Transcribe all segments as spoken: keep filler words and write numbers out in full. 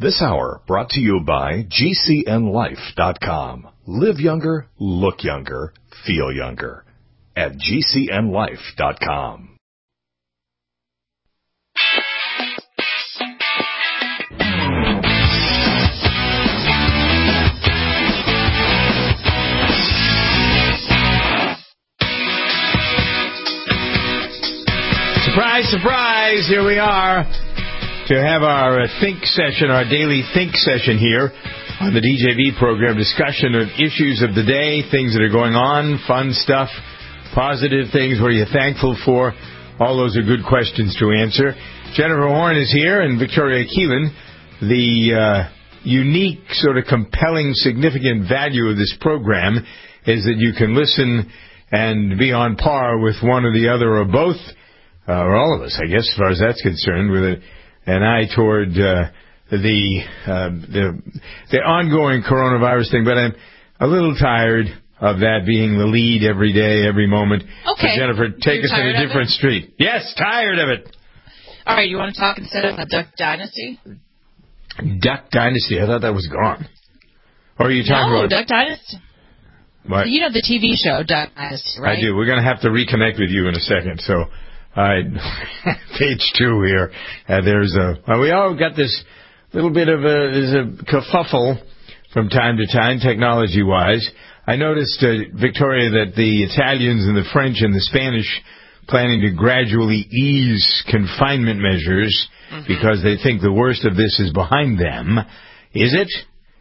This hour brought to you by G C N life dot com. Live younger, look younger, feel younger. At G C N life dot com. Surprise, surprise, here we are to have our uh, Think session, our daily Think session here on the D J V program, discussion of issues of the day, things that are going on, fun stuff, positive things, what are you thankful for? All those are good questions to answer. Jennifer Horn is here, and Victoria Keelan. The uh, unique, sort of compelling, significant value of this program is that you can listen and be on par with one or the other or both, uh, or all of us, I guess, as far as that's concerned, with a, an eye toward uh, the, uh, the the ongoing coronavirus thing. But I'm a little tired of that being the lead every day, every moment. Okay. So Jennifer, take You're us in a different it? street. Yes, tired of it. All right, you want to talk instead of a Duck Dynasty? Duck Dynasty. I thought that was gone. Or are you talking no, about... Duck Dynasty. What? You know the T V show, Duck Dynasty, right? I do. We're going to have to reconnect with you in a second. So, all right, page two here. Uh, there's a... Uh, we all got this little bit of a... There's a kerfuffle from time to time, technology-wise. I noticed, uh, Victoria, that the Italians and the French and the Spanish planning to gradually ease confinement measures mm-hmm. because they think the worst of this is behind them. Is it?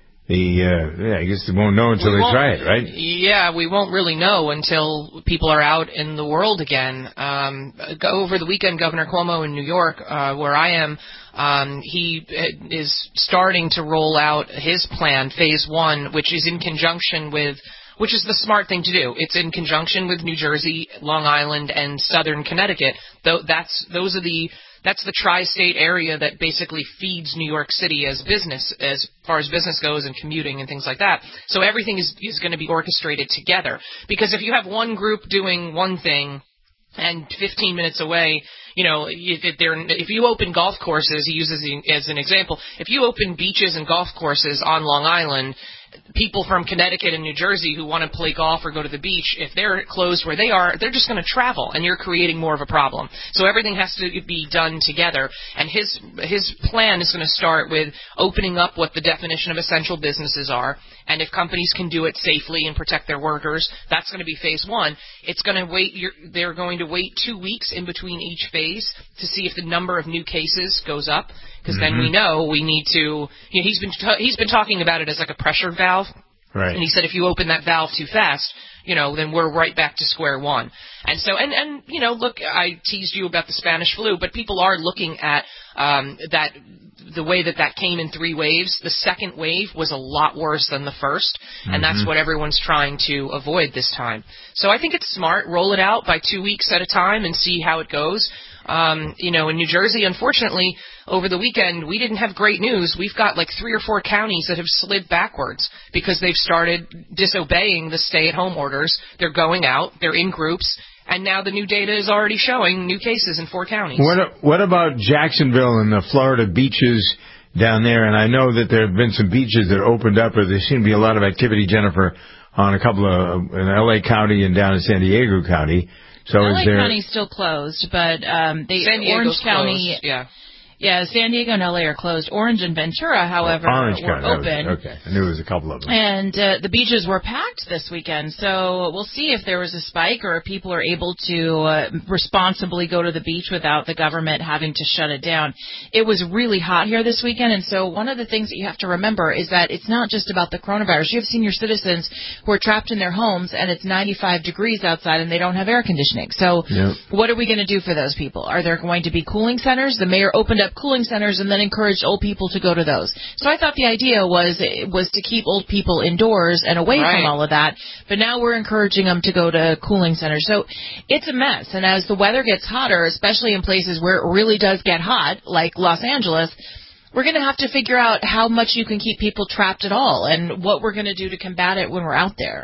The uh, yeah, I guess they won't know until we they try it, right? Yeah, we won't really know until people are out in the world again. Um, over the weekend, Governor Cuomo in New York, uh, where I am, um, he is starting to roll out his plan, phase one, which is in conjunction with, which is the smart thing to do. It's in conjunction with New Jersey, Long Island, and Southern Connecticut. Though that's those are the That's the tri-state area that basically feeds New York City as business, as far as business goes and commuting and things like that. So everything is, is going to be orchestrated together. Because if you have one group doing one thing and fifteen minutes away, you know, if, they're, if you open golf courses, he uses as an example, if you open beaches and golf courses on Long Island, people from Connecticut and New Jersey who want to play golf or go to the beach, if they're closed where they are, they're just going to travel, and you're creating more of a problem. So everything has to be done together, and his his plan is going to start with opening up what the definition of essential businesses are, and if companies can do it safely and protect their workers, that's going to be phase one. It's going to wait. You're, they're going to wait two weeks in between each phase to see if the number of new cases goes up, because mm-hmm. then we know we need to. You know, he's been t- he's been talking about it as like a pressure valve. Right. And he said if you open that valve too fast, you know, then we're right back to square one. And so, and, and you know, look, I teased you about the Spanish flu, but people are looking at um, that the way that that came in three waves. The second wave was a lot worse than the first, and mm-hmm. that's what everyone's trying to avoid this time. So I think it's smart. Roll it out by two weeks at a time and see how it goes. Um, you know, in New Jersey, unfortunately, over the weekend, we didn't have great news. We've got like three or four counties that have slid backwards because they've started disobeying the stay-at-home orders. They're going out, they're in groups, and now the new data is already showing new cases in four counties. What, what about Jacksonville and the Florida beaches down there? And I know that there have been some beaches that opened up, or there seemed to be a lot of activity, Jennifer, on a couple of, in L A County and down in San Diego County. So L A is there... County's still closed, but um, they San Orange Diego's County, closed, yeah. Yeah, San Diego and L A are closed. Orange and Ventura, however, oh, Orange were County. open. Was, okay, I knew there was a couple of them. And uh, the beaches were packed this weekend, so we'll see if there was a spike or if people are able to uh, responsibly go to the beach without the government having to shut it down. It was really hot here this weekend, and so one of the things that you have to remember is that it's not just about the coronavirus. You have senior citizens who are trapped in their homes, and it's ninety-five degrees outside, and they don't have air conditioning. So yep. What are we going to do for those people? Are there going to be cooling centers? The mayor opened up cooling centers and then encouraged old people to go to those. So I thought the idea was was to keep old people indoors and away right. from all of that, but now we're encouraging them to go to cooling centers. So it's a mess, and as the weather gets hotter, especially in places where it really does get hot, like Los Angeles, we're going to have to figure out how much you can keep people trapped at all and what we're going to do to combat it when we're out there.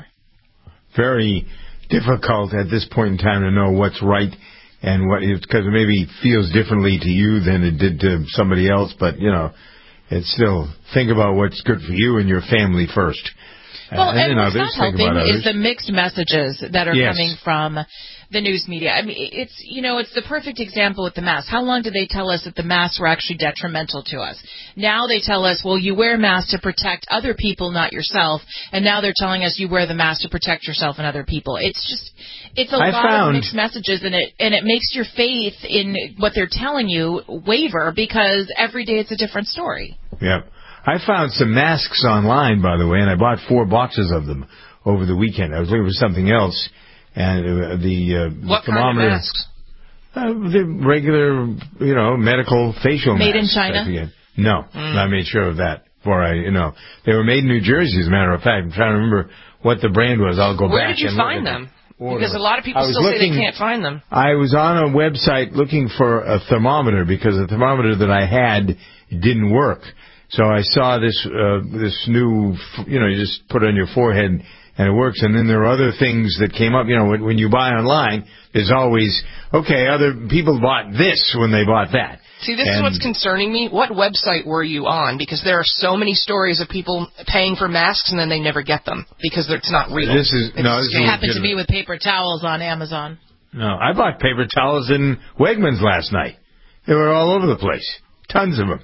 Very difficult at this point in time to know what's right and what, because it maybe feels differently to you than it did to somebody else, but, you know, it's still think about what's good for you and your family first. Well, uh, and, and then what's others, not think helping about is others. the mixed messages that are Yes. coming from the news media. I mean, it's, you know, it's the perfect example with the masks. How long did they tell us that the masks were actually detrimental to us? Now they tell us, well, you wear masks to protect other people, not yourself. And now they're telling us you wear the mask to protect yourself and other people. It's just, it's a I lot found, of mixed messages, and it and it makes your faith in what they're telling you waver, because every day it's a different story. Yeah. I found some masks online, by the way, and I bought four boxes of them over the weekend. I was looking for something else, and uh, the uh, What thermometer. kind of masks? Uh, the regular, you know, medical facial Made in masks. China? I forget. No, Mm. I made sure of that. Before I, you know, they were made in New Jersey, as a matter of fact. I'm trying to remember what the brand was. I'll go Where back. did you and look find at them? the order. Because a lot of people I was still say looking- they can't find them. I was on a website looking for a thermometer because the thermometer that I had didn't work. So I saw this uh, this new, you know, you just put it on your forehead and it works. And then there are other things that came up. You know, when, when you buy online, there's always, okay, other people bought this when they bought that. See, this And- is what's concerning me. What website were you on? Because there are so many stories of people paying for masks and then they never get them because it's not real. This is It's no. a This scam. is Happened to legitimate. me with paper towels on Amazon. No, I bought paper towels in Wegmans last night. They were all over the place, tons of them.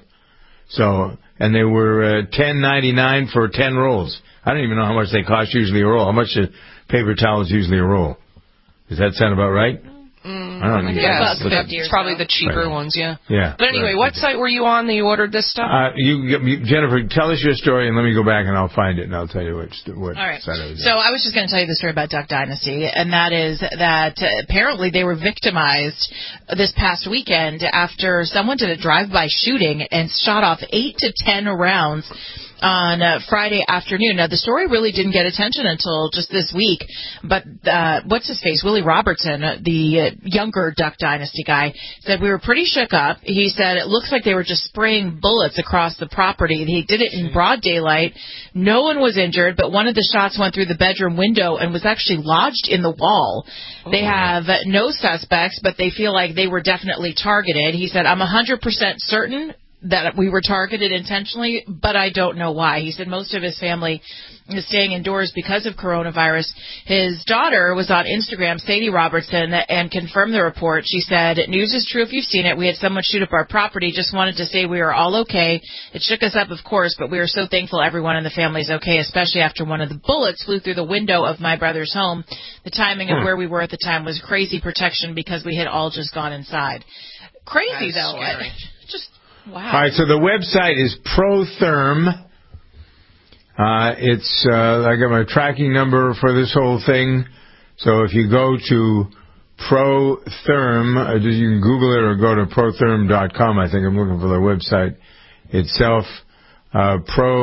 So, and they were uh, ten ninety-nine for ten rolls. I don't even know how much they cost usually a roll. How much a paper towel is usually a roll? Does that sound about right? Mm, I don't know. yeah, About it's, fifty it's or probably so. the cheaper Right. ones, yeah. Yeah. But anyway, right. what site were you on that you ordered this stuff? Uh, you, you, Jennifer, tell us your story, and let me go back and I'll find it, and I'll tell you which what All right. site I was So on. I was just going to tell you the story about Duck Dynasty, and that is that uh, apparently they were victimized this past weekend after someone did a drive-by shooting and shot off eight to ten rounds on uh, Friday afternoon. Now, the story really didn't get attention until just this week, but uh, what's his face, Willie Robertson, uh, the uh, younger Duck Dynasty guy, said we were pretty shook up. He said it looks like they were just spraying bullets across the property. He did it in broad daylight. No one was injured, but one of the shots went through the bedroom window and was actually lodged in the wall. They have uh, no suspects, but they feel like they were definitely targeted. He said, I'm one hundred percent certain that we were targeted intentionally, but I don't know why. He said most of his family is staying indoors because of coronavirus. His daughter was on Instagram, Sadie Robertson, and confirmed the report. She said, news is true if you've seen it. We had someone shoot up our property. Just wanted to say we are all okay. It shook us up, of course, but we are so thankful everyone in the family is okay, especially after one of the bullets flew through the window of my brother's home. The timing of Hmm. where we were at the time was crazy protection because we had all just gone inside. Crazy, That's though. scary. Just, wow. All right, so the website is Protherm. Uh, it's, uh, I got my tracking number for this whole thing. So if you go to Protherm, uh, you can Google it or go to protherm dot com. I think I'm looking for their website itself. Uh,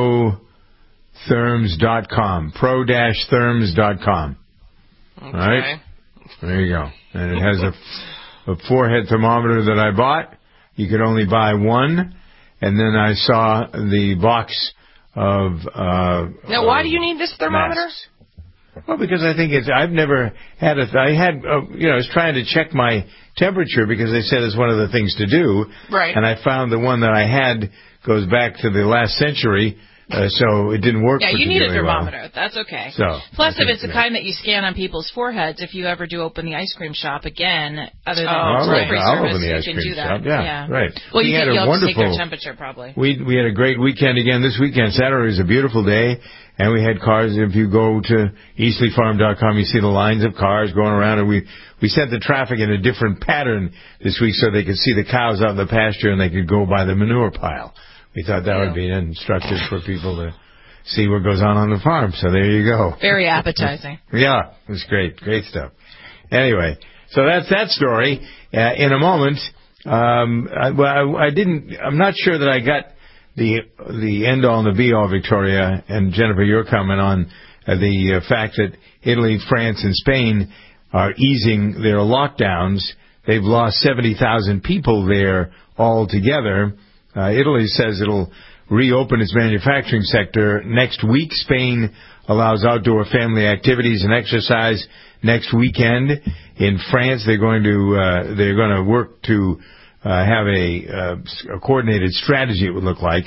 protherms dot com. pro dash therms dot com. Okay. All right. There you go. And it has a, a forehead thermometer that I bought. You could only buy one. And then I saw the box of... Uh, Now, why uh, do you need this thermometer? masks. Well, because I think it's... I've never had a... I had... Uh, you know, I was trying to check my temperature because they said it's one of the things to do. Right. And I found the one that I had goes back to the last century. Uh, so it didn't work Yeah, you need a particularly well. thermometer. That's okay. So, Plus, I if think it's the that- kind that you scan on people's foreheads, if you ever do open the ice cream shop again, other than Oh, All right, delivery I'll service, open the ice you can cream do that. shop. Yeah, right. Well, We you had can, a you'll have to take their wonderful- temperature probably. We we had a great weekend again this weekend. Saturday was a beautiful day, and we had cars. If you go to easley farm dot com, you see the lines of cars going around, and we we set the traffic in a different pattern this week so they could see the cows out in the pasture and they could go by the manure pile. We thought that Yeah. would be instructive for people to see what goes on on the farm. So there you go. Very appetizing. Yeah, it was great, great stuff. Anyway, so that's that story. Uh, in a moment, um, I, well, I, I didn't. I'm not sure that I got the the end all and the be all, Victoria and Jennifer. Your comment on uh, the uh, fact that Italy, France, and Spain are easing their lockdowns. They've lost seventy thousand people there altogether. Uh, Italy says it'll reopen its manufacturing sector next week. Spain allows outdoor family activities and exercise next weekend. In France, they're going to uh, they're going to work to uh, have a, uh, a coordinated strategy. It would look like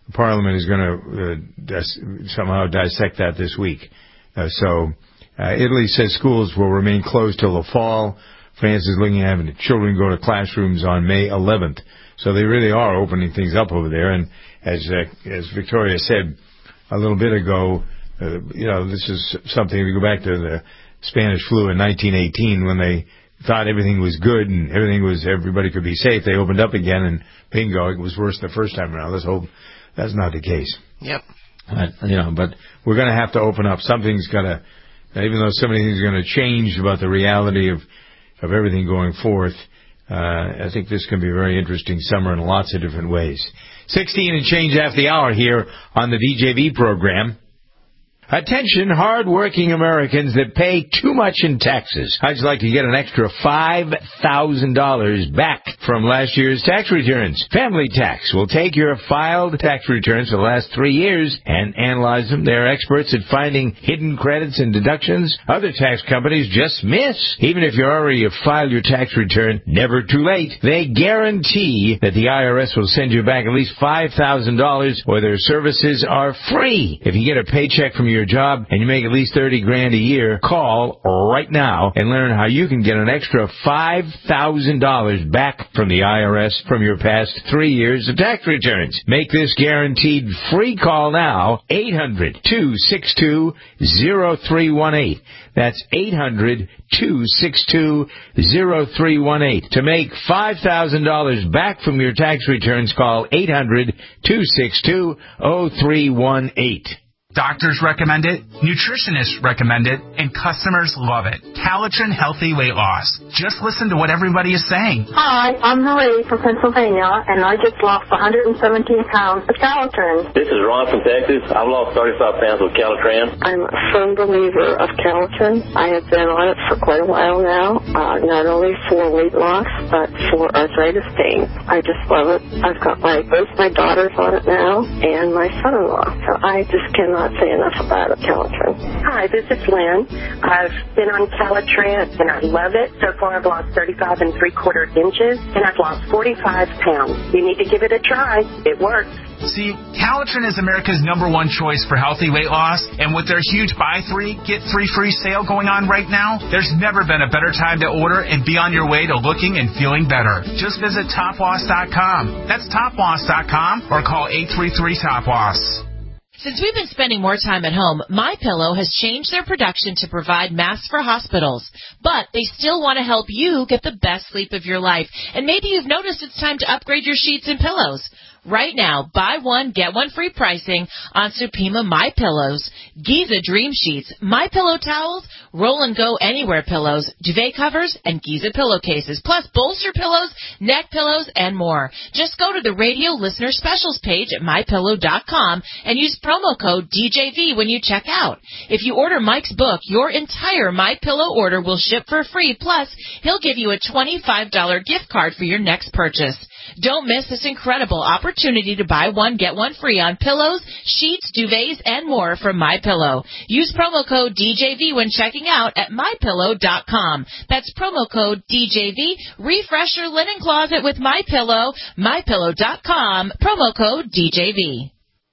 Parliament is going to uh, dis- somehow dissect that this week. Uh, so uh, Italy says schools will remain closed till the fall. France is looking at having children go to classrooms on May eleventh. So they really are opening things up over there. And as uh, as Victoria said a little bit ago, uh, you know, this is something, we go back to the Spanish flu in nineteen eighteen when they thought everything was good and everything was, everybody could be safe. They opened up again and bingo, it was worse the first time around. Let's hope that's not the case. Yep. But, you know, but we're going to have to open up. Something's got to, even though so many things are going to change about the reality of, of everything going forth, uh, I think this can be a very interesting summer in lots of different ways. sixteen and change after the hour here on the D J V program. Attention, hard-working Americans that pay too much in taxes. How'd you like to get an extra five thousand dollars back from last year's tax returns? Family Tax will take your filed tax returns for the last three years and analyze them. They're experts at finding hidden credits and deductions other tax companies just miss. Even if you already have filed your tax return, never too late. They guarantee that the I R S will send you back at least five thousand dollars or their services are free. If you get a paycheck from your job and you make at least thirty grand a year, call right now and learn how you can get an extra five thousand dollars back from the I R S from your past three years of tax returns. Make this guaranteed free call now, eight hundred, two six two, zero three one eight. That's eight hundred, two six two, zero three one eight. To make five thousand dollars back from your tax returns, call eight hundred, two six two, zero three one eight. Doctors recommend it, nutritionists recommend it, and customers love it. Calitrin Healthy Weight Loss. Just listen to what everybody is saying. Hi, I'm Marie from Pennsylvania, and I just lost one hundred seventeen pounds with Calitrin. This is Ron from Texas. I've lost thirty-five pounds with Calitrin. I'm a firm believer of Calitrin. I have been on it for quite a while now, uh, not only for weight loss, but for arthritis pain. I just love it. I've got my both my daughters on it now, and my son-in-law. So I just cannot say enough about it, Calitrin. Hi, this is Lynn. I've been on Calitrin, and I love it. So far, I've lost thirty-five and three quarter inches, and I've lost forty-five pounds. You need to give it a try. It works. See, Calitrin is America's number one choice for healthy weight loss, and with their huge buy three, get three free sale going on right now, there's never been a better time to order and be on your way to looking and feeling better. Just visit top loss dot com. That's top loss dot com or call eight three three, top loss. Since we've been spending more time at home, MyPillow has changed their production to provide masks for hospitals. But they still want to help you get the best sleep of your life. And maybe you've noticed it's time to upgrade your sheets and pillows. Right now, buy one, get one free pricing on Supima My Pillows, Giza Dream Sheets, My Pillow towels, Roll and Go Anywhere pillows, duvet covers, and Giza pillowcases, plus bolster pillows, neck pillows, and more. Just go to the radio listener specials page at my pillow dot com and use promo code D J V when you check out. If you order Mike's book, your entire My Pillow order will ship for free, plus he'll give you a twenty-five dollars gift card for your next purchase. Don't miss this incredible opportunity to buy one, get one free on pillows, sheets, duvets, and more from MyPillow. Use promo code D J V when checking out at my pillow dot com. That's promo code D J V. Refresh your linen closet with MyPillow. my pillow dot com. Promo code D J V.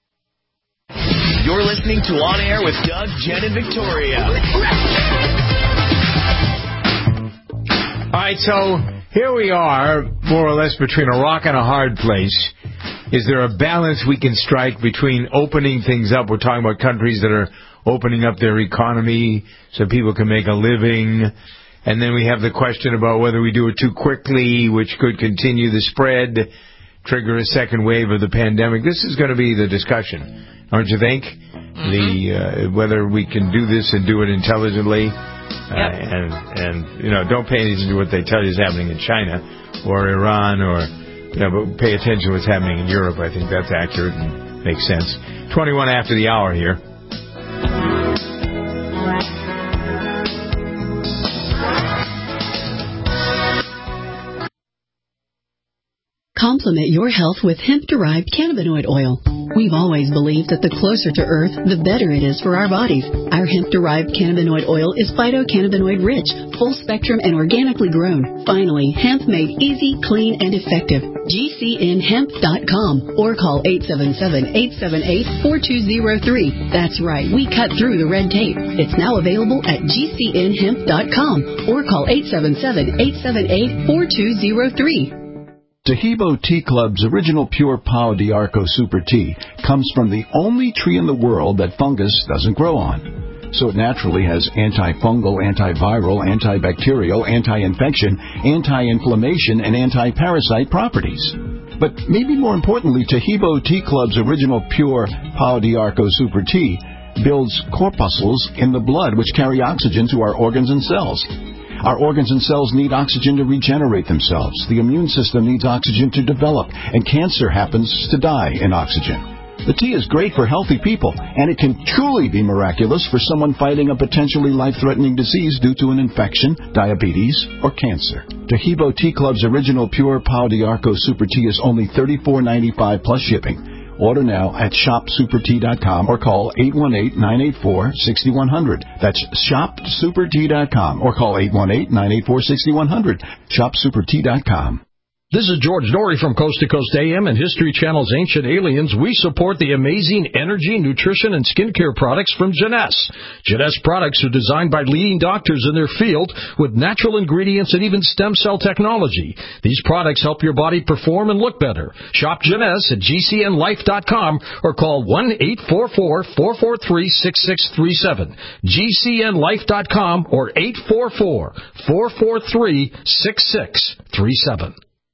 You're listening to On Air with Doug, Jen, and Victoria. All right, so here we are, more or less between a rock and a hard place. Is there a balance we can strike between opening things up? We're talking about countries that are opening up their economy so people can make a living. And then we have the question about whether we do it too quickly, which could continue the spread, trigger a second wave of the pandemic. This is going to be the discussion, don't you think? Mm-hmm. The uh, whether we can do this and do it intelligently. Uh, yep. and, and, you know, don't pay attention to what they tell you is happening in China or Iran or, you know, but pay attention to what's happening in Europe. I think that's accurate and makes sense. twenty-one after the hour here. Complement your health with hemp-derived cannabinoid oil. We've always believed that the closer to Earth, the better it is for our bodies. Our hemp-derived cannabinoid oil is phytocannabinoid-rich, full-spectrum, and organically grown. Finally, hemp made easy, clean, and effective. G C N hemp dot com or call eight seven seven, eight seven eight, four two zero three. That's right, we cut through the red tape. It's now available at G C N hemp dot com or call eight seven seven, eight seven eight, four two zero three. Tahibo Tea Club's original pure Pau d'Arco Super Tea comes from the only tree in the world that fungus doesn't grow on. So it naturally has antifungal, antiviral, antibacterial, anti-infection, anti-inflammation, and anti-parasite properties. But maybe more importantly, Tahibo Tea Club's original pure Pau d'Arco Super Tea builds corpuscles in the blood which carry oxygen to our organs and cells. Our organs and cells need oxygen to regenerate themselves. The immune system needs oxygen to develop, and cancer happens to die in oxygen. The tea is great for healthy people, and it can truly be miraculous for someone fighting a potentially life-threatening disease due to an infection, diabetes, or cancer. Tahibo Tea Club's original pure Pau d'Arco Super Tea is only thirty-four ninety-five plus shipping. Order now at shop super tea dot com or call eight one eight, nine eight four, six one zero zero. That's shop super tea dot com or call eight one eight, nine eight four, six one zero zero. shop super tea dot com. This is George Norrie from Coast to Coast A M and History Channel's Ancient Aliens. We support the amazing energy, nutrition, and skincare products from Jeunesse. Jeunesse products are designed by leading doctors in their field with natural ingredients and even stem cell technology. These products help your body perform and look better. Shop Jeunesse at G C N life dot com or call one eight four four, four four three, six six three seven. G C N life dot com or eight four four, four four three, six six three seven.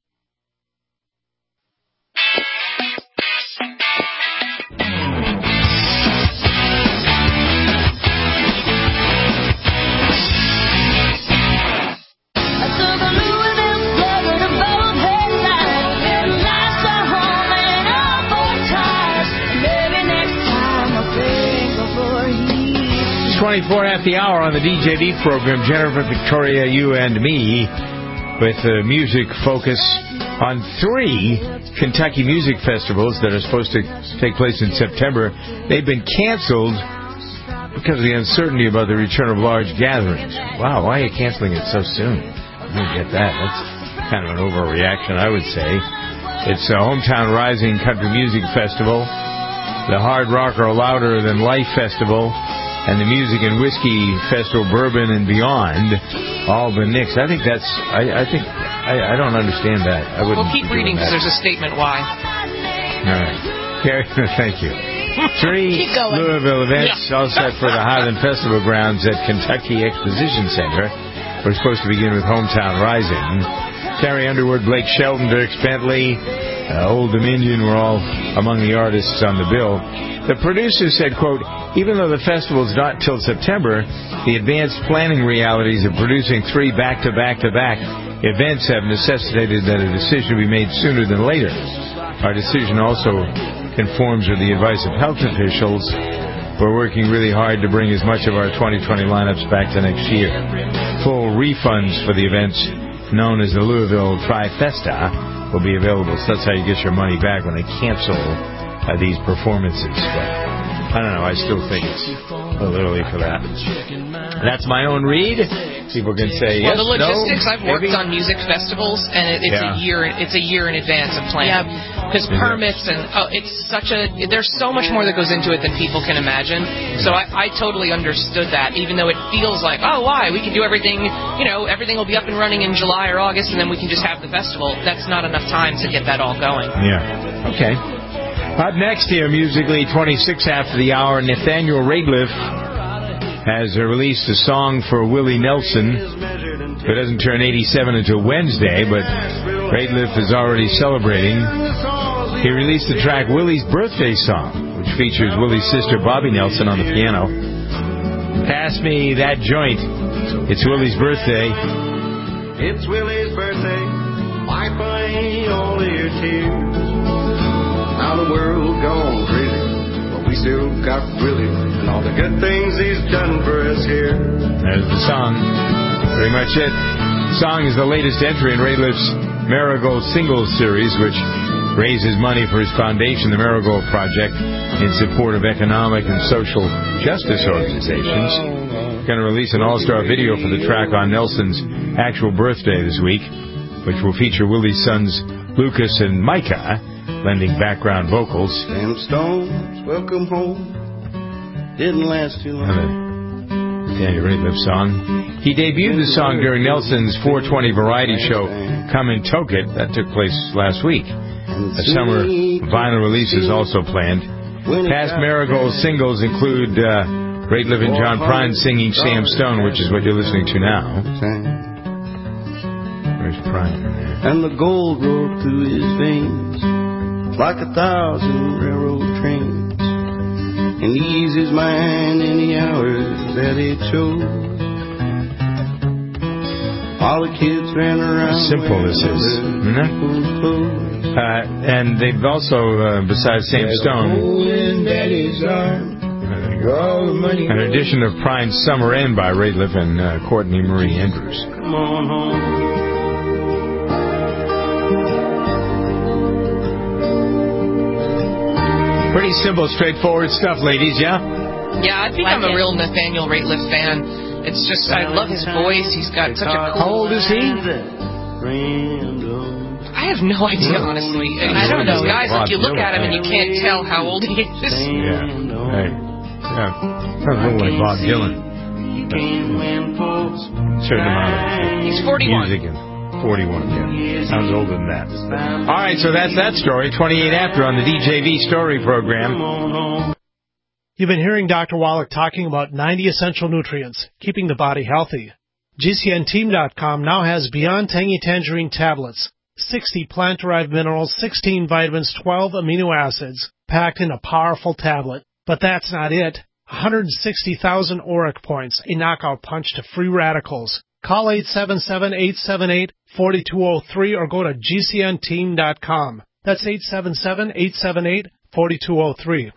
twenty-four after the hour on the D J V program. Jennifer, Victoria, you, and me, with a music focus on three Kentucky music festivals that are supposed to take place in September. They've been canceled because of the uncertainty about the return of large gatherings. Wow, why are you canceling it so soon? I don't get that. That's kind of an overreaction, I would say. It's a Hometown Rising Country Music Festival, the Hard Rock or Louder Than Life Festival, and the Music and Whiskey Festival, Bourbon and Beyond, all been nixed. I think that's, I, I think, I, I don't understand that. I wouldn't. Well, keep reading because there's a statement why. All right. Carrie, thank you. Three Louisville events yeah. all set for the Highland Festival grounds at Kentucky Exposition Center. We're supposed to begin with Hometown Rising. Carrie Underwood, Blake Shelton, Dirk Bentley, uh, Old Dominion were all among the artists on the bill. The producer said, quote, even though the festival is not till September, the advanced planning realities of producing three back-to-back-to-back events have necessitated that a decision be made sooner than later. Our decision also conforms with the advice of health officials. We're working really hard to bring as much of our twenty twenty lineups back to next year. Full refunds for the events known as the Louisville Tri-Festa will be available. So that's how you get your money back when they cancel uh, these performances. But I don't know. I still think it's a little early for that. That's my own read. People can say well, yes, the logistics. no, I've worked maybe. on music festivals, and it, it's yeah. a year. It's a year in advance of planning. Because yeah. permits and oh, it's such a. There's so much more that goes into it than people can imagine. So I, I totally understood that, even though it feels like, oh, why we can do everything. You know, everything will be up and running in July or August, and then we can just have the festival. That's not enough time to get that all going. Yeah. Okay. Up next here, musically, twenty-six after the hour, Nathaniel Rateliff has released a song for Willie Nelson, who doesn't turn eighty-seven until Wednesday, but Rateliff is already celebrating. He released the track Willie's Birthday Song, which features Willie's sister Bobby Nelson on the piano. Pass me that joint. It's Willie's birthday. It's Willie's birthday. Wipe away all your tears. Now the world's gone crazy, but we still got Willie and all the good things he's done for us here. There's the song. Pretty much it. The song is the latest entry in Rateliff's Marigold Singles series, which raises money for his foundation, the Marigold Project, in support of economic and social justice organizations. Going to release an all-star video for the track on Nelson's actual birthday this week, which will feature Willie's sons Lucas and Micah lending background vocals. Sam Stones, welcome home. Didn't last too long. Danny Rateliff song. He debuted the song during Nelson's four twenty variety show, Come and Toke It. That took place last week. A summer vinyl release is also planned. Past Marigold singles include uh, Rateliff and John Prine singing Sam Stone, which is what you're listening to now. Where's Prine? And the gold rolled through his veins like a thousand railroad trains. And ease his mind in the hours that he chose. All the kids ran around. Simple this is. Mm-hmm. Uh, and they've also, uh, besides Sam Stone, an edition of Prine's Summer End by Rateliff and uh, Courtney Marie Andrews. Come on home. Pretty simple, straightforward stuff, ladies, yeah? Yeah, I think like I'm a it. real Nathaniel Rateliff fan. It's just, I love his voice. He's got such a cool... How old is he? I have no idea, honestly. I don't know. Guys, like, you look at him and you can't tell how old he is. Yeah, right. Yeah, sounds a little like Bob Dylan. Certain amount of He's forty-one. Music and forty-one, yeah. Sounds older than that. All right, so that's that story. twenty-eight after on the D J V Story Program. You've been hearing Doctor Wallach talking about ninety essential nutrients, keeping the body healthy. G C N team dot com now has Beyond Tangy Tangerine tablets, sixty plant-derived minerals, sixteen vitamins, twelve amino acids, packed in a powerful tablet. But that's not it. one hundred sixty thousand auric points, a knockout punch to free radicals. Call eight seven seven, eight seven eight, four two zero three or go to G C N team dot com. That's eight seven seven, eight seven eight, four two zero three.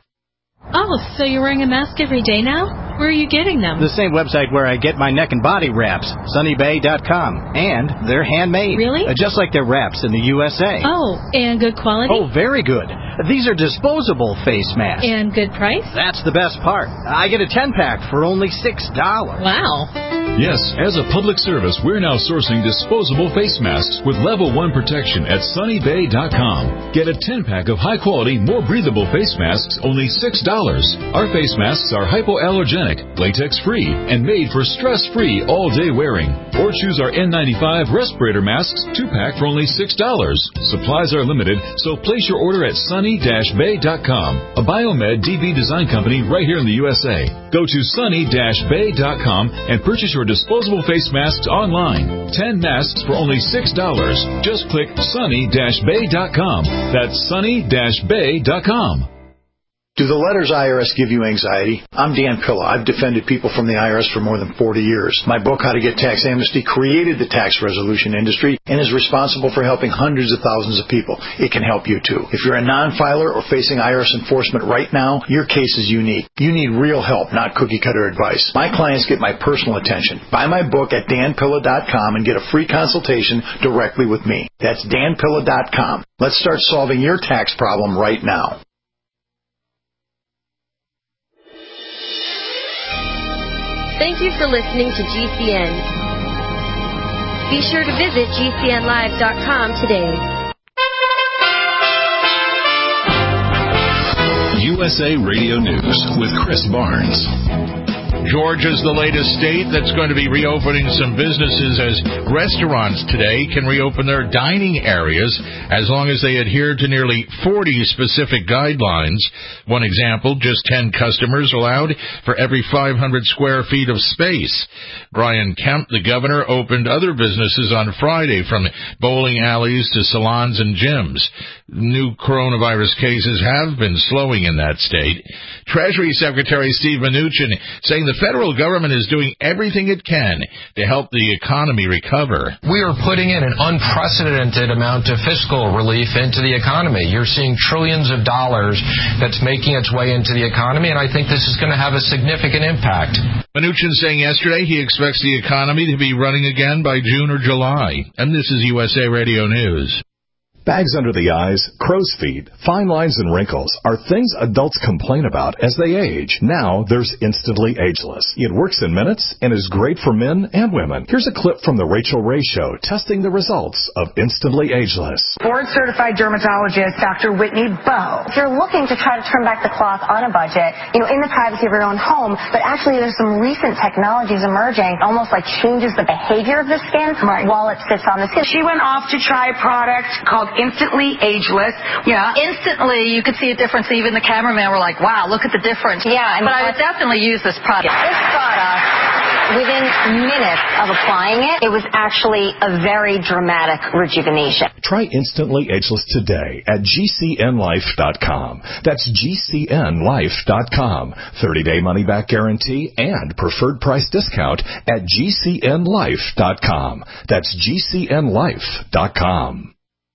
Oh, so you're wearing a mask every day now? Where are you getting them? The same website where I get my neck and body wraps, sunny bay dot com. And they're handmade. Really? Uh, just like their wraps in the U S A. Oh, and good quality? Oh, very good. These are disposable face masks. And good price? That's the best part. I get a ten-pack for only six dollars. Wow. Yes, as a public service, we're now sourcing disposable face masks with level one protection at sunny bay dot com. Get a ten-pack of high-quality, more breathable face masks, only six dollars. Our face masks are hypoallergenic, latex-free, and made for stress-free all-day wearing. Or choose our N ninety-five respirator masks, two-pack for only six dollars. Supplies are limited, so place your order at sunny bay dot com, a Biomed D B design company right here in the U S A. Go to sunny bay dot com and purchase your disposable face masks online. Ten masks for only six dollars. Just click sunny bay dot com. That's sunny bay dot com. Do the letters I R S give you anxiety? I'm Dan Pilla. I've defended people from the I R S for more than forty years. My book, How to Get Tax Amnesty, created the tax resolution industry and is responsible for helping hundreds of thousands of people. It can help you, too. If you're a non-filer or facing I R S enforcement right now, your case is unique. You need real help, not cookie-cutter advice. My clients get my personal attention. Buy my book at dan pilla dot com and get a free consultation directly with me. That's dan pilla dot com. Let's start solving your tax problem right now. Thank you for listening to G C N. Be sure to visit G C N live dot com today. U S A Radio News with Chris Barnes. Georgia's the latest state that's going to be reopening some businesses as restaurants today can reopen their dining areas as long as they adhere to nearly forty specific guidelines. One example, just ten customers allowed for every five hundred square feet of space. Brian Kemp, the governor, opened other businesses on Friday, from bowling alleys to salons and gyms. New coronavirus cases have been slowing in that state. Treasury Secretary Steve Mnuchin saying the federal government is doing everything it can to help the economy recover. We are putting in an unprecedented amount of fiscal relief into the economy. You're seeing trillions of dollars that's making its way into the economy, and I think this is going to have a significant impact. Mnuchin saying yesterday he expects the economy to be running again by June or July. And this is U S A Radio News. Bags under the eyes, crow's feet, fine lines, and wrinkles are things adults complain about as they age. Now there's Instantly Ageless. It works in minutes and is great for men and women. Here's a clip from the Rachel Ray Show testing the results of Instantly Ageless. Board-certified dermatologist Doctor Whitney Bowe. If you're looking to try to trim back the cloth on a budget, you know, in the privacy of your own home, but actually there's some recent technologies emerging, almost like changes the behavior of the skin right. while it sits on the skin. She went off to try a product called Instantly Ageless. Yeah, instantly you could see a difference. Even the cameraman were like, wow, look at the difference. Yeah, but I would definitely use this product. This product, within minutes of applying it, it was actually a very dramatic rejuvenation. Try Instantly Ageless today at G C N life dot com. That's G C N life dot com. thirty-day money-back guarantee and preferred price discount at G C N life dot com. That's G C N life dot com.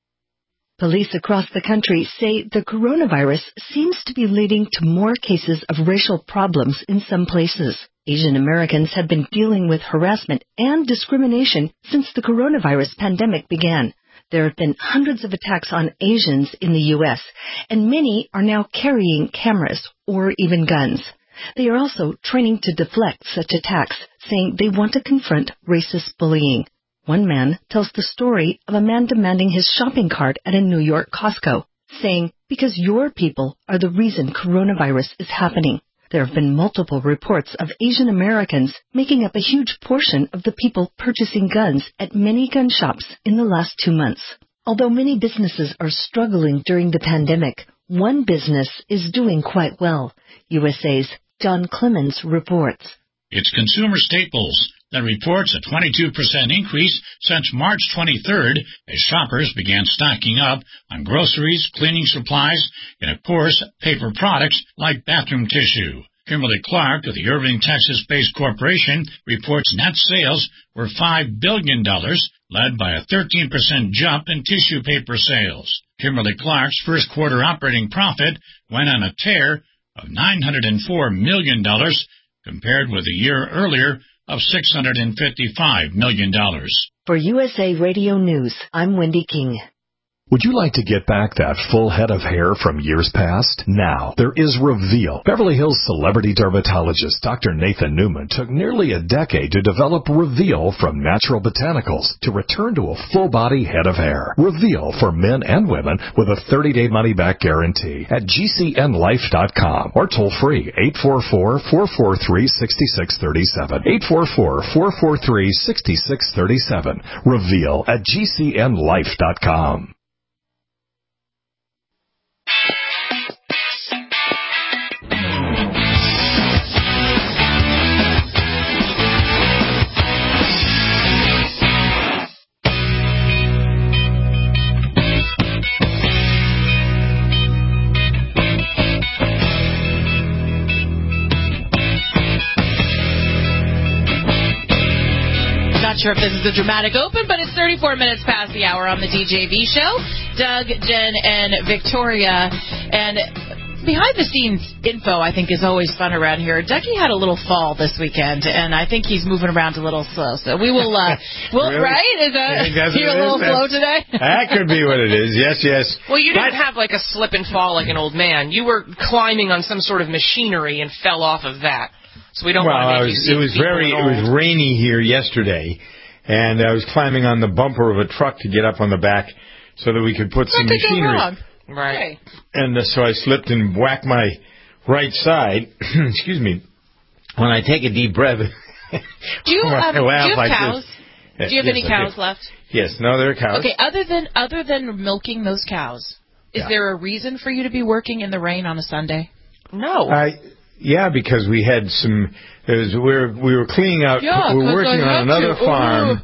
Police across the country say the coronavirus seems to be leading to more cases of racial problems in some places. Asian Americans have been dealing with harassment and discrimination since the coronavirus pandemic began. There have been hundreds of attacks on Asians in the U S, and many are now carrying cameras or even guns. They are also training to deflect such attacks, saying they want to confront racist bullying. One man tells the story of a man demanding his shopping cart at a New York Costco, saying, because your people are the reason coronavirus is happening. There have been multiple reports of Asian Americans making up a huge portion of the people purchasing guns at many gun shops in the last two months. Although many businesses are struggling during the pandemic, one business is doing quite well. U S A's John Clemens reports. It's Consumer Staples that reports a twenty-two percent increase since March twenty-third as shoppers began stocking up on groceries, cleaning supplies, and, of course, paper products like bathroom tissue. Kimberly-Clark of the Irving, Texas-based corporation reports net sales were five billion dollars, led by a thirteen percent jump in tissue paper sales. Kimberly-Clark's first quarter operating profit went on a tear of nine hundred four million dollars compared with a year earlier of six hundred fifty-five million dollars. For U S A Radio News, I'm Wendy King. Would you like to get back that full head of hair from years past? Now, there is Reveal. Beverly Hills celebrity dermatologist Doctor Nathan Newman took nearly a decade to develop Reveal from natural botanicals to return to a full-body head of hair. Reveal for men and women with a thirty-day money-back guarantee at G C N life dot com or toll-free eight four four, four four three, six six three seven. eight four four, four four three, six six three seven. Reveal at G C N life dot com. Not sure if this is the dramatic open, but it's thirty-four minutes past the hour on the D J V show. Doug, Jen, and Victoria. And behind-the-scenes info, I think, is always fun around here. Dougie had a little fall this weekend, and I think he's moving around a little slow. So we will, uh, we'll, really? right? Is that, you a little slow today? That could be what it is. Yes, yes. Well, you didn't but, have like a slip and fall like an old man. You were climbing on some sort of machinery and fell off of that. So we don't well, want to make was, you it was very, it was rainy here yesterday, and I was climbing on the bumper of a truck to get up on the back so that we could put some machinery. Wrong. Right. And uh, so I slipped and whacked my right side. Excuse me. When I take a deep breath. Do you have, do you have like cows? This. Do you have yes, any cows left? Yes. No, there are cows. Okay. Other than other than milking those cows, is yeah. there a reason for you to be working in the rain on a Sunday? No. I. Yeah, because we had some. Was, we were we were cleaning out. Yeah, we were working on another to. farm,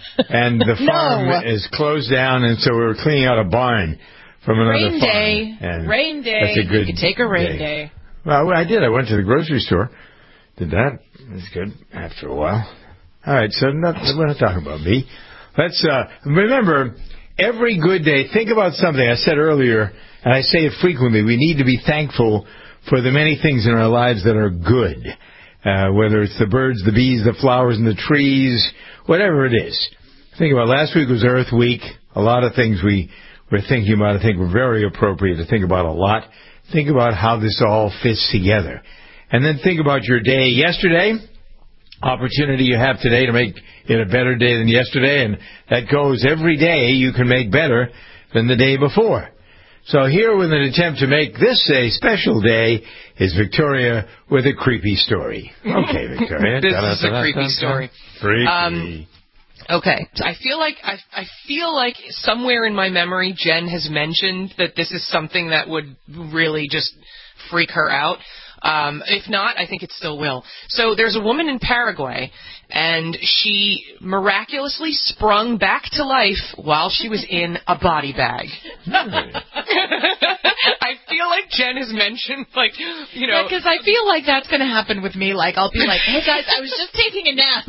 and the farm no. is closed down, and so we were cleaning out a barn from another rain farm. Day. And rain day. That's a good you can take a rain day. day. Well, I did. I went to the grocery store. Did that. It was good after a while. All right, so not, we're not talking about me. Let's uh, remember every good day. Think about something I said earlier, and I say it frequently. We need to be thankful for the many things in our lives that are good, uh, whether it's the birds, the bees, the flowers, and the trees, whatever it is. Think about it. Last week was Earth Week. A lot of things we we're thinking about, I think we're very appropriate to think about a lot. Think about how this all fits together. And then think about your day yesterday, opportunity you have today to make it a better day than yesterday, and that goes every day you can make better than the day before. So here with an attempt to make this a special day is Victoria with a creepy story. Okay, Victoria. This is a creepy story. Creepy. Um, okay. I feel like I, I feel like somewhere in my memory Jen has mentioned that this is something that would really just freak her out. Um, if not, I think it still will. So there's a woman in Paraguay, and she miraculously sprung back to life while she was in a body bag. I feel like Jen has mentioned, like, you know... Because I feel like that's going to happen with me. Like, I'll be like, hey, guys, I was just taking a nap.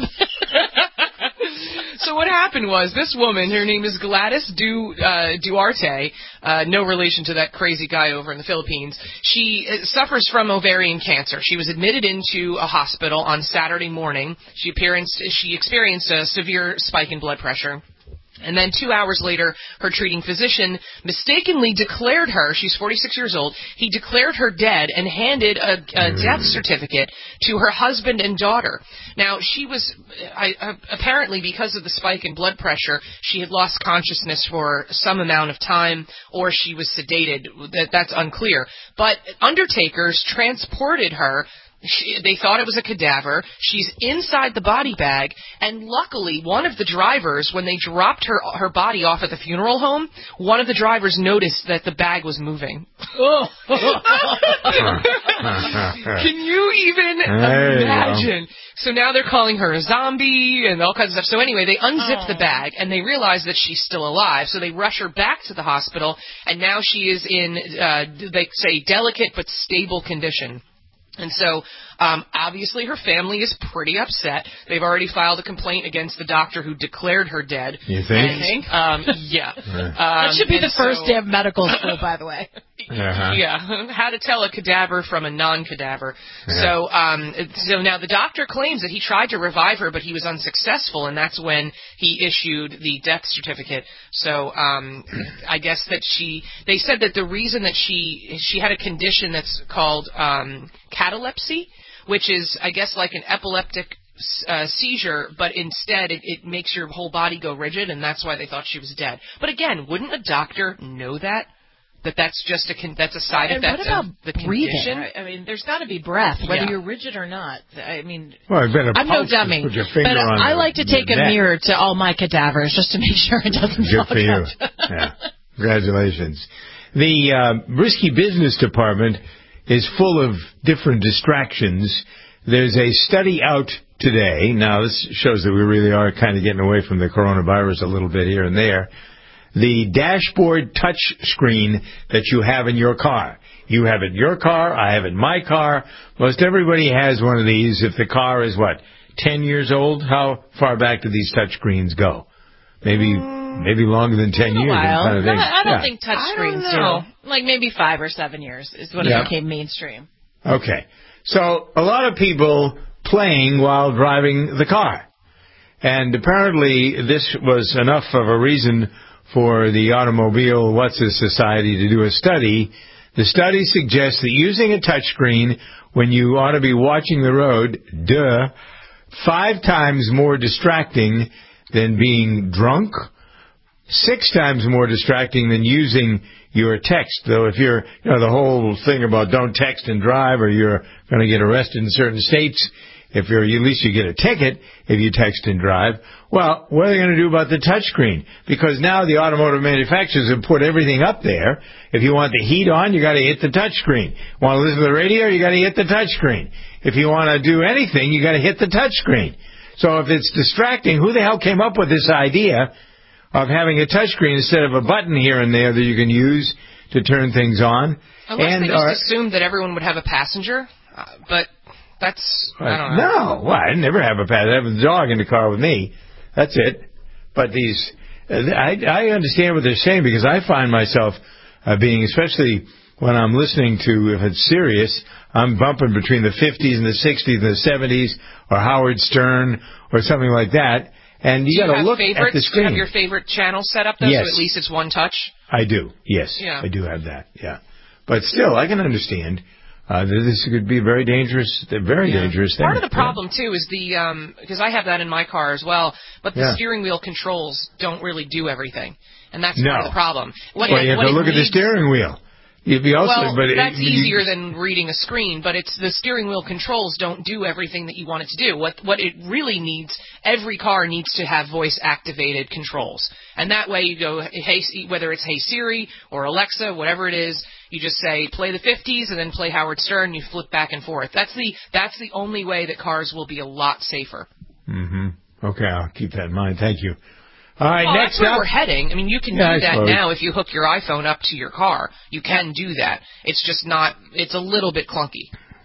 So what happened was, this woman, her name is Gladys du, uh, Duarte, uh, no relation to that crazy guy over in the Philippines. She uh, suffers from ovarian cancer. She was admitted into a hospital on Saturday morning. She, experienced, she experienced a severe spike in blood pressure. And then two hours later, her treating physician mistakenly declared her, she's forty-six years old, he declared her dead and handed a, a death certificate to her husband and daughter. Now, she was, I, uh, apparently because of the spike in blood pressure, she had lost consciousness for some amount of time, or she was sedated. That, that's unclear. But undertakers transported her. She, they thought it was a cadaver. She's inside the body bag, and luckily, one of the drivers, when they dropped her her body off at the funeral home, one of the drivers noticed that the bag was moving. Oh. Can you even imagine? So now they're calling her a zombie and all kinds of stuff. So anyway, they unzip the bag, and they realize that she's still alive. So they rush her back to the hospital, and now she is in, uh, they say, delicate but stable condition. And so, um, obviously, her family is pretty upset. They've already filed a complaint against the doctor who declared her dead. You think? And, um, yeah. Um, that should be the so, first day of medical school, by the way. Uh-huh. Yeah, how to tell a cadaver from a non-cadaver. Yeah. So, um, so now the doctor claims that he tried to revive her, but he was unsuccessful, and that's when he issued the death certificate. So, um, I guess that she, they said that the reason that she, she had a condition that's called, um, catalepsy, which is, I guess, like an epileptic uh, seizure, but instead it, it makes your whole body go rigid, and that's why they thought she was dead. But again, wouldn't a doctor know that? That that's just a con- that's a side and effect what about of the breathing? condition. I mean, there's got to be breath, whether Yeah. you're rigid or not. I mean, well, I've been a I'm no pulse, dummy, put your finger but on I the, like to take a neck. mirror to all my cadavers just to make sure it doesn't Good fall for you. out. Yeah. Congratulations. The uh, Risky Business Department is full of different distractions. There's a study out today. Now, this shows that we really are kind of getting away from the coronavirus a little bit here and there. The dashboard touch screen that you have in your car. You have it in your car. I have it in my car. Most everybody has one of these. If the car is, what, ten years old? How far back do these touch screens go? Maybe maybe longer than ten years. While. Kind of thing. No, I don't yeah. think touch I screens don't do. Like maybe five or seven years is when Yeah. it became mainstream. Okay. So a lot of people playing while driving the car. And apparently this was enough of a reason for the Automobile What's This Society to do a study. The study suggests that using a touchscreen when you ought to be watching the road, duh, five times more distracting than being drunk, six times more distracting than using your text. Though if you're, you know, the whole thing about don't text and drive or you're going to get arrested in certain states, if you're, at least you get a ticket if you text and drive. Well, what are they going to do about the touchscreen? Because now the automotive manufacturers have put everything up there. If you want the heat on, you got to hit the touchscreen. Want to listen to the radio, you got to hit the touchscreen. If you want to do anything, you got to hit the touchscreen. So if it's distracting, who the hell came up with this idea of having a touchscreen instead of a button here and there that you can use to turn things on? Unless and they just are, assumed that everyone would have a passenger, uh, but that's, I don't know. No, well, I never have a pet. I have a dog in the car with me. That's it. But these, I, I understand what they're saying because I find myself uh, being, especially when I'm listening to, if it's serious, I'm bumping between the fifties and the sixties and the seventies or Howard Stern or something like that. And you got to look favorites? at the screen. Do you have your favorite channel set up, though, yes. so at least it's one touch? I do, yes. Yeah. I do have that, yeah. But still, I can understand uh, that this could be very dangerous, a very yeah. dangerous thing. Part of the problem, yeah. too, is the, um, because I have that in my car as well, but the yeah. steering wheel controls don't really do everything. And that's no. part of the problem. What well, it, you have what to look needs, at the steering wheel. You'd be also, well, but that's it, easier you, than reading a screen, but it's the steering wheel controls don't do everything that you want it to do. What what it really needs, every car needs to have voice-activated controls. And that way you go, hey, whether it's Hey Siri or Alexa, whatever it is, you just say, play the fifties and then play Howard Stern, and you flip back and forth. That's the that's the only way that cars will be a lot safer. Mm-hmm. Okay, I'll keep that in mind. Thank you. All right, well, next that's where up. we're heading. I mean, you can yeah, do that suppose. now if you hook your iPhone up to your car. You can do that. It's just not, it's a little bit clunky.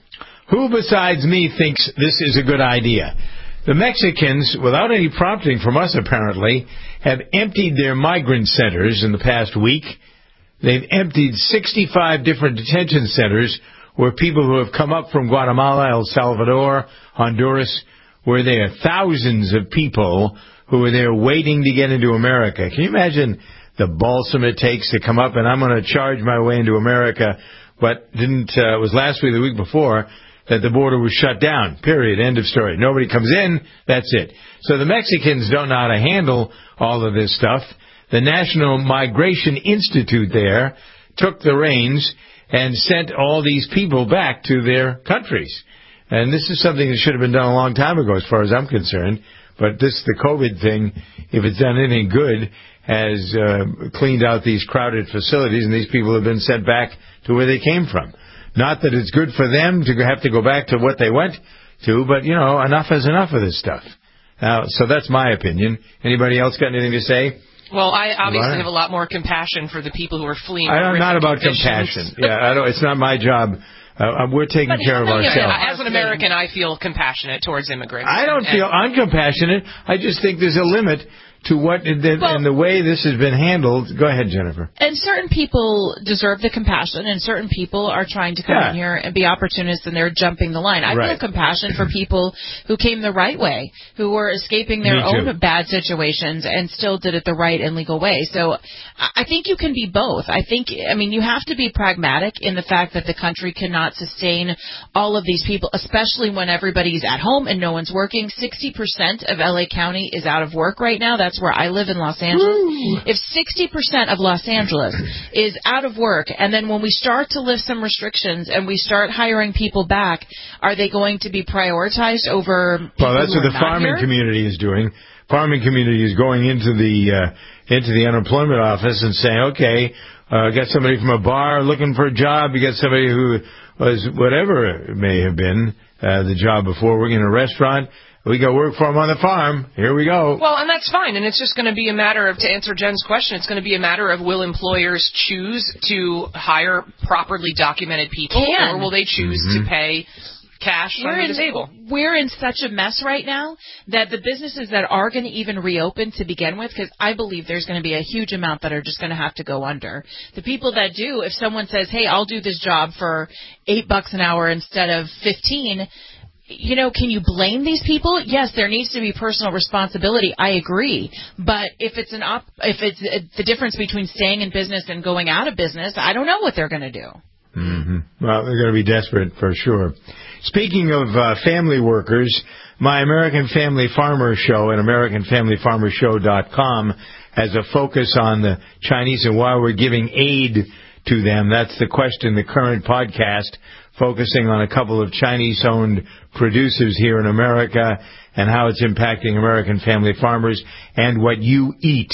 Who besides me thinks this is a good idea? The Mexicans, without any prompting from us apparently, have emptied their migrant centers in the past week. They've emptied sixty-five different detention centers where people who have come up from Guatemala, El Salvador, Honduras, where there are thousands of people who are there waiting to get into America. Can you imagine the balsam it takes to come up, and I'm going to charge my way into America, but didn't, uh, it was last week, the week before, that the border was shut down, period, end of story. Nobody comes in, that's it. So the Mexicans don't know how to handle all of this stuff. The National Migration Institute there took the reins and sent all these people back to their countries. And this is something that should have been done a long time ago, as far as I'm concerned. But this, the COVID thing, if it's done anything good, has uh, cleaned out these crowded facilities, and these people have been sent back to where they came from. Not that it's good for them to have to go back to what they went to, but, you know, enough is enough of this stuff. Now, so that's my opinion. Anybody else got anything to say? Well, I obviously have a lot more compassion for the people who are fleeing. I'm not about conditions. compassion. Yeah, I don't. It's not my job. Uh, we're taking but care of ourselves. Yeah, as an American, I feel compassionate towards immigrants. I don't and, feel uncompassionate. I just think there's a limit to what, the, well, and the way this has been handled. Go ahead, Jennifer. And certain people deserve the compassion, and certain people are trying to come yeah. in here and be opportunists, and they're jumping the line. I right. feel compassion for people who came the right way, who were escaping their own bad situations and still did it the right and legal way. So I think you can be both. I think, I mean, you have to be pragmatic in the fact that the country cannot sustain all of these people, especially when everybody's at home and no one's working. sixty percent of L A County is out of work right now. That's where I live in Los Angeles. Woo. If sixty percent of Los Angeles is out of work, and then when we start to lift some restrictions and we start hiring people back, are they going to be prioritized over people Well, that's who what are the not farming here? community is doing. Farming community is going into the uh, into the unemployment office and saying, okay, uh, got somebody from a bar looking for a job. You got somebody who was whatever it may have been uh, the job before, working in a restaurant. We go work for them on the farm. Here we go. Well, and that's fine. And it's just going to be a matter of, to answer Jen's question, it's going to be a matter of will employers choose to hire properly documented people, Can. or will they choose Mm-hmm. to pay cash We're under the in, table? we're in such a mess right now that the businesses that are going to even reopen to begin with, because I believe there's going to be a huge amount that are just going to have to go under. The people that do, if someone says, hey, I'll do this job for eight bucks an hour instead of fifteen, you know, can you blame these people? Yes, there needs to be personal responsibility. I agree. But if it's an op- if it's uh, the difference between staying in business and going out of business, I don't know what they're going to do. Mm-hmm. Well, they're going to be desperate for sure. Speaking of uh, family workers, my American Family Farmer Show at American Family Farmer Show dot com has a focus on the Chinese and why we're giving aid to them. That's the question, the current podcast, focusing on a couple of Chinese-owned producers here in America and how it's impacting American family farmers and what you eat.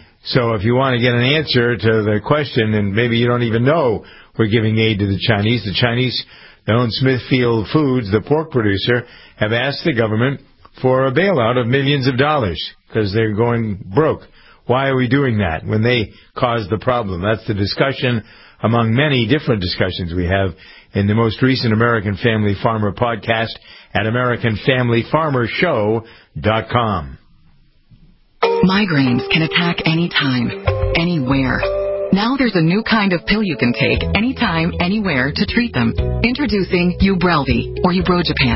So if you want to get an answer to the question, and maybe you don't even know we're giving aid to the Chinese, the Chinese that own Smithfield Foods, the pork producer, have asked the government for a bailout of millions of dollars because they're going broke. Why are we doing that when they caused the problem? That's the discussion among many different discussions we have in the most recent American Family Farmer podcast at American Family Farmer Show dot com. Migraines can attack anytime, anywhere. Now there's a new kind of pill you can take anytime, anywhere to treat them. Introducing Ubrelvy or Ubrogepant.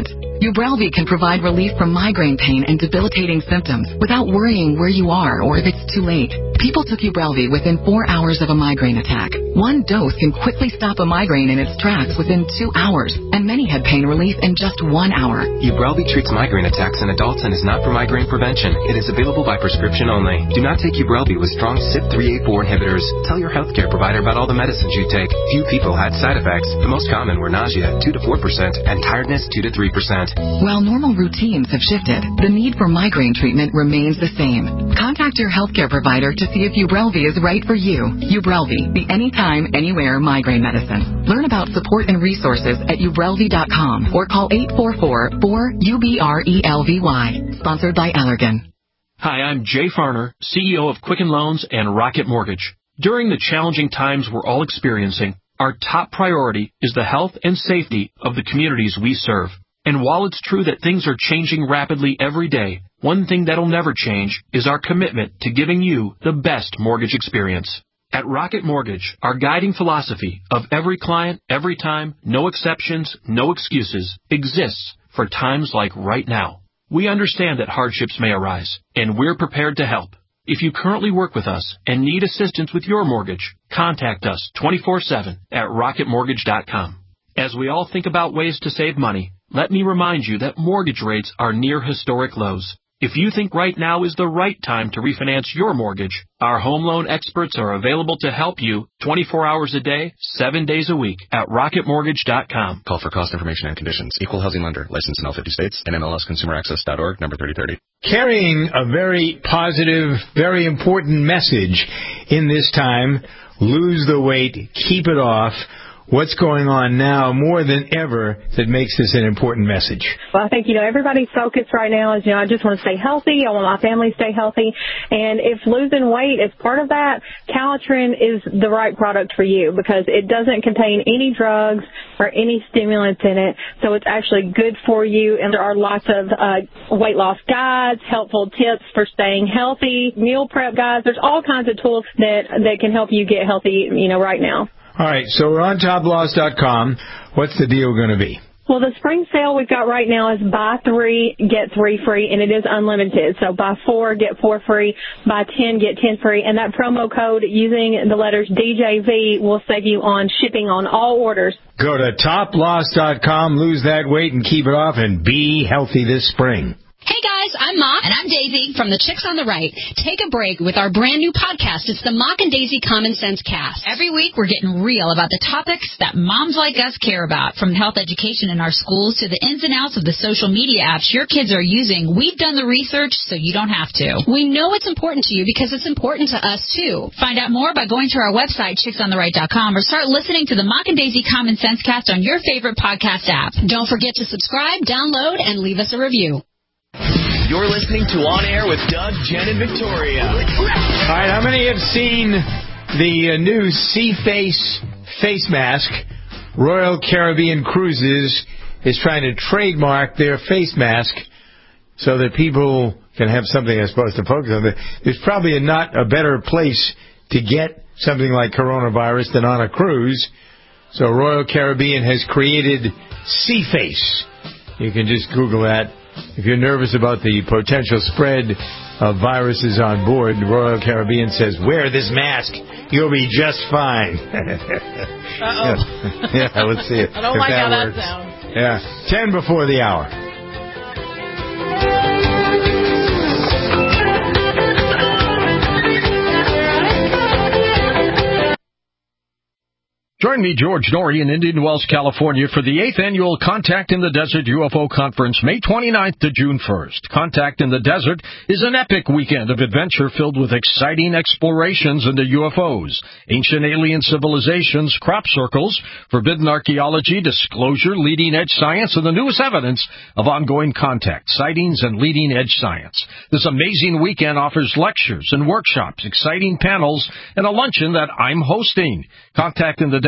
Ubrelvy can provide relief from migraine pain and debilitating symptoms without worrying where you are or if it's too late. People took Ubrelvy within four hours of a migraine attack. One dose can quickly stop a migraine in its tracks within two hours, and many had pain relief in just one hour. Ubrelvy treats migraine attacks in adults and is not for migraine prevention. It is available by prescription only. Do not take Ubrelvy with strong C Y P three eight four inhibitors. Tell your healthcare provider about all the medicines you take. Few people had side effects. The most common were nausea, two to four percent, and tiredness, two to three percent. While normal routines have shifted, the need for migraine treatment remains the same. Contact your healthcare provider to see if Ubrelvy is right for you. Ubrelvy, the anytime, anywhere migraine medicine. Learn about support and resources at ubrelvy dot com or call eight four four, four, U B R E L V Y. Sponsored by Allergan. Hi, I'm Jay Farner, C E O of Quicken Loans and Rocket Mortgage. During the challenging times we're all experiencing, our top priority is the health and safety of the communities we serve. And while it's true that things are changing rapidly every day, one thing that'll never change is our commitment to giving you the best mortgage experience. At Rocket Mortgage, our guiding philosophy of every client, every time, no exceptions, no excuses, exists for times like right now. We understand that hardships may arise, and we're prepared to help. If you currently work with us and need assistance with your mortgage, contact us twenty-four seven at rocket mortgage dot com. As we all think about ways to save money, let me remind you that mortgage rates are near historic lows. If you think right now is the right time to refinance your mortgage, our home loan experts are available to help you twenty-four hours a day, seven days a week at rocket mortgage dot com. Call for cost information and conditions. Equal housing lender. Licensed in all fifty states. N M L S consumer access dot org, number thirty thirty. Carrying a very positive, very important message in this time. Lose the weight. Keep it off. What's going on now more than ever that makes this an important message? Well, I think, you know, everybody's focus right now is, you know, I just want to stay healthy. I want my family to stay healthy. And if losing weight is part of that, Calitrin is the right product for you because it doesn't contain any drugs or any stimulants in it. So it's actually good for you. And there are lots of uh, weight loss guides, helpful tips for staying healthy, meal prep guides. There's all kinds of tools that, that can help you get healthy, you know, right now. All right, so we're on top loss dot com. What's the deal going to be? Well, the spring sale we've got right now is buy three, get three free, and it is unlimited. So buy four, get four free, buy ten, get ten free. And that promo code using the letters D J V will save you on shipping on all orders. Go to top loss dot com, lose that weight, and keep it off, and be healthy this spring. Hey guys, I'm Mock. And I'm Daisy from the Chicks on the Right. Take a break with our brand new podcast. It's the Mock and Daisy Common Sense Cast. Every week we're getting real about the topics that moms like us care about, from health education in our schools to the ins and outs of the social media apps your kids are using. We've done the research so you don't have to. We know it's important to you because it's important to us too. Find out more by going to our website, chicks on the right dot com, or start listening to the Mock and Daisy Common Sense Cast on your favorite podcast app. Don't forget to subscribe, download, and leave us a review. You're listening to On Air with Doug, Jen, and Victoria. All right, how many have seen the uh, new Sea Face face mask? Royal Caribbean Cruises is trying to trademark their face mask so that people can have something they're supposed to focus on. There's probably a, not a better place to get something like coronavirus than on a cruise. So Royal Caribbean has created Sea Face. You can just Google that. If you're nervous about the potential spread of viruses on board, Royal Caribbean says, wear this mask. You'll be just fine. Uh-oh. Yeah, yeah, let's see it. I don't if like that how works. that sounds. Yeah, ten before the hour. Join me, George Norrie, in Indian Wells, California, for the eighth Annual Contact in the Desert U F O Conference, May twenty-ninth to June first. Contact in the Desert is an epic weekend of adventure filled with exciting explorations into U F Os, ancient alien civilizations, crop circles, forbidden archaeology, disclosure, leading-edge science, and the newest evidence of ongoing contact, sightings, and leading-edge science. This amazing weekend offers lectures and workshops, exciting panels, and a luncheon that I'm hosting. Contact in the Desert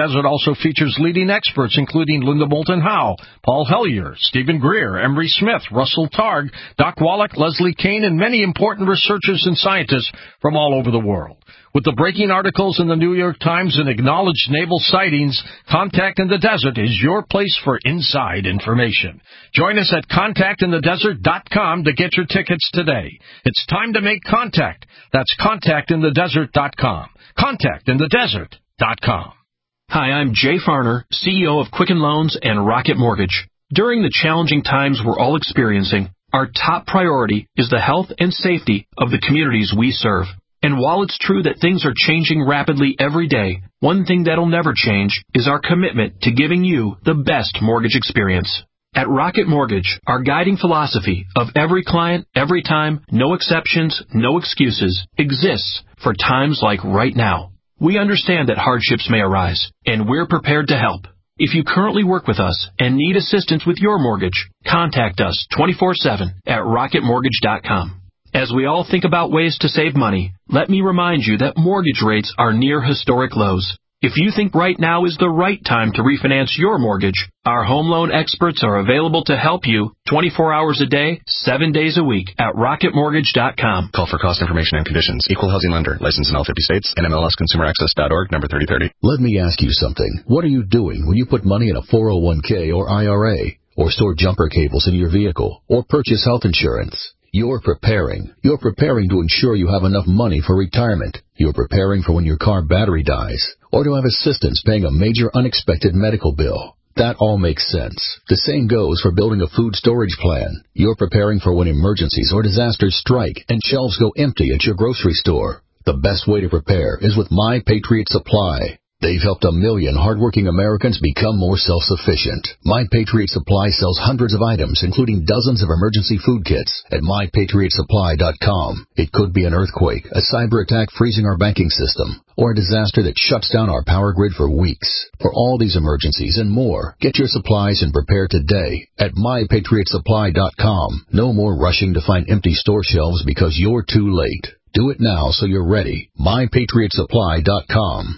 Desert also features leading experts, including Linda Moulton Howe, Paul Hellyer, Stephen Greer, Emery Smith, Russell Targ, Doc Wallach, Leslie Kane, and many important researchers and scientists from all over the world. With the breaking articles in the New York Times and acknowledged naval sightings, Contact in the Desert is your place for inside information. Join us at contact in the desert dot com to get your tickets today. It's time to make contact. That's contact in the desert dot com. contact in the desert dot com. Hi, I'm Jay Farner, C E O of Quicken Loans and Rocket Mortgage. During the challenging times we're all experiencing, our top priority is the health and safety of the communities we serve. And while it's true that things are changing rapidly every day, one thing that'll never change is our commitment to giving you the best mortgage experience. At Rocket Mortgage, our guiding philosophy of every client, every time, no exceptions, no excuses, exists for times like right now. We understand that hardships may arise, and we're prepared to help. If you currently work with us and need assistance with your mortgage, contact us twenty-four seven at rocket mortgage dot com. As we all think about ways to save money, let me remind you that mortgage rates are near historic lows. If you think right now is the right time to refinance your mortgage, our home loan experts are available to help you twenty-four hours a day, seven days a week at rocket mortgage dot com. Call for cost information and conditions. Equal housing lender. Licensed in all fifty states. N M L S consumer access dot org, number thirty thirty. Let me ask you something. What are you doing when you put money in a four oh one k or I R A, or store jumper cables in your vehicle, or purchase health insurance? You're preparing. You're preparing to ensure you have enough money for retirement. You're preparing for when your car battery dies, or to have assistance paying a major unexpected medical bill. That all makes sense. The same goes for building a food storage plan. You're preparing for when emergencies or disasters strike and shelves go empty at your grocery store. The best way to prepare is with My Patriot Supply. They've helped a million hardworking Americans become more self-sufficient. My Patriot Supply sells hundreds of items, including dozens of emergency food kits, at my patriot supply dot com. It could be an earthquake, a cyber attack freezing our banking system, or a disaster that shuts down our power grid for weeks. For all these emergencies and more, get your supplies and prepare today at my patriot supply dot com. No more rushing to find empty store shelves because you're too late. Do it now so you're ready. my patriot supply dot com.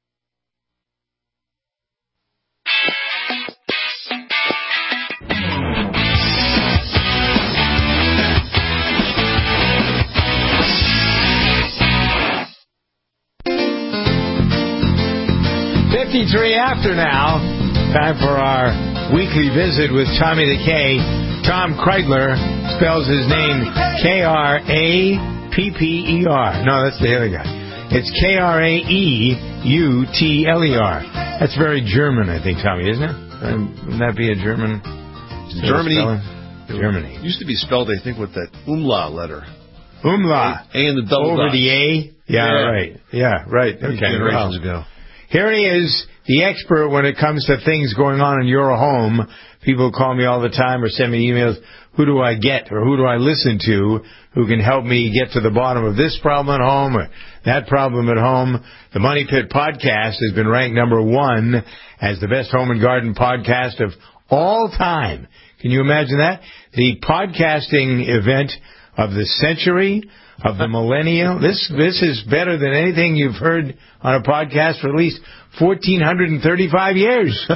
fifty-three after now. Time for our weekly visit with Tommy the K. Tom Kreidler spells his name K R A P P E R. No, that's the other guy. It's K R A E U T L E R. That's very German, I think, Tommy, isn't it? Um, wouldn't that be a German? Germany. Germany. It used to be spelled, I think, with that umlaut letter. Umlaut. A, a and the double Over dot. the A? Yeah, yeah, right. Yeah, right. Okay. Generations well. ago. Here he is, the expert when it comes to things going on in your home. People call me all the time or send me emails. Who do I get or who do I listen to who can help me get to the bottom of this problem at home or that problem at home? The Money Pit Podcast has been ranked number one as the best home and garden podcast of all time. Can you imagine that? The podcasting event of the century, of the millennium. This this is better than anything you've heard on a podcast for at least one thousand four hundred thirty-five years.